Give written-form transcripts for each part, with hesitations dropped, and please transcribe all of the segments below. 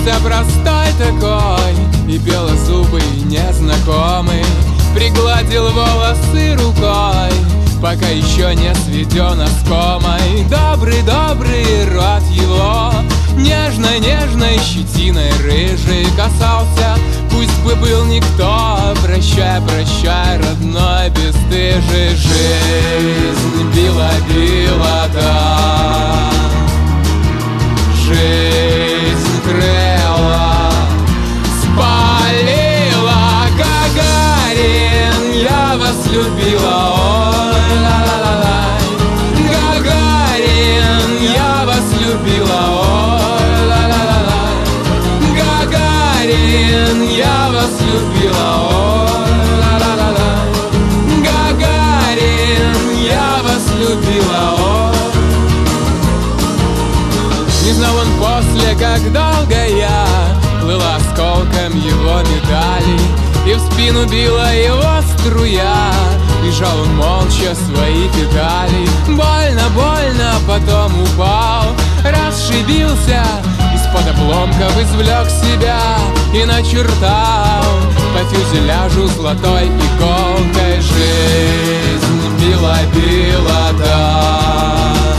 Появился простой такой и белозубый незнакомый, пригладил волосы рукой, пока еще не сведен оскомой. Добрый рот его нежной щетиной рыжий касался. Пусть бы был никто, прощай, родной бесстыжий. Жизнь била так, жизнь крыла, спалила. Гагарин, я вас любила, ой, ла-ла-ла-лай. Гагарин, я вас любила, ой, ла-ла-ла-лай. Гагарин, я вас любила, ой, ла-ла-ла-лай. Гагарин, я вас любила, ой. Не знал он после, как долго я плыл осколком его медали, и в спину била его струя, и жал он молча свои педали. Больно, потом упал, расшибился, из-под обломков извлек себя и начертал по фюзеляжу золотой иголкой. Жизнь била так,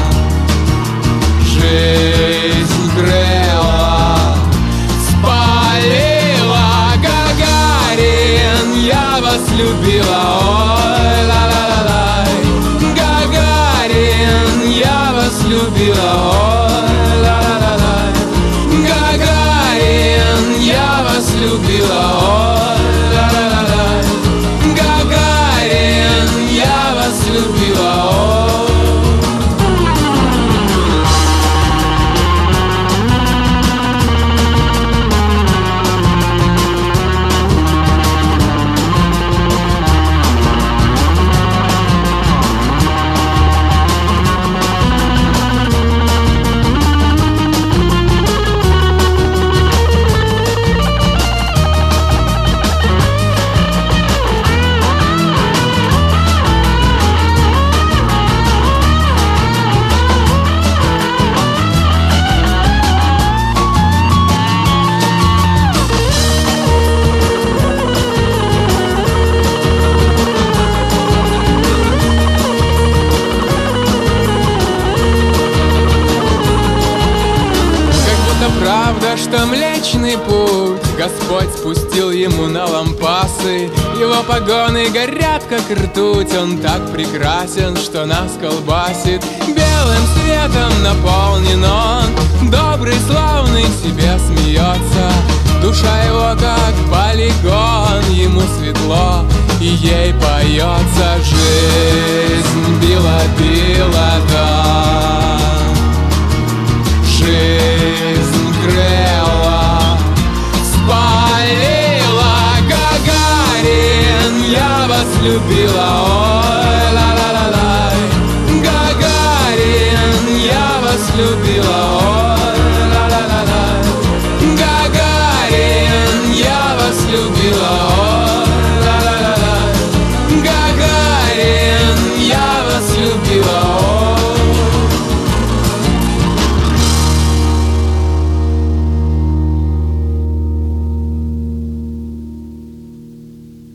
жизнь крыла, спалила. Гагарин, я вас любила, ой, ла-ла-ла-лай. Гагарин, я вас любила, ой, ла-ла-ла-лай. Гагарин, я вас любила, ой, ла-ла-ла-лай. Гагарин, я вас любила, ой. Правда, что Млечный Путь Господь спустил ему на лампасы. Его погоны горят, как ртуть. Он так прекрасен, что нас колбасит. Белым светом наполнен он, добрый, славный, себе смеется. Душа его как полигон, ему светло и ей поется. Жизнь била так, жизнь крыла, спалила. Гагарин, я вас любила, ой, ла-ла-ла-лай. Гагарин, я вас любила.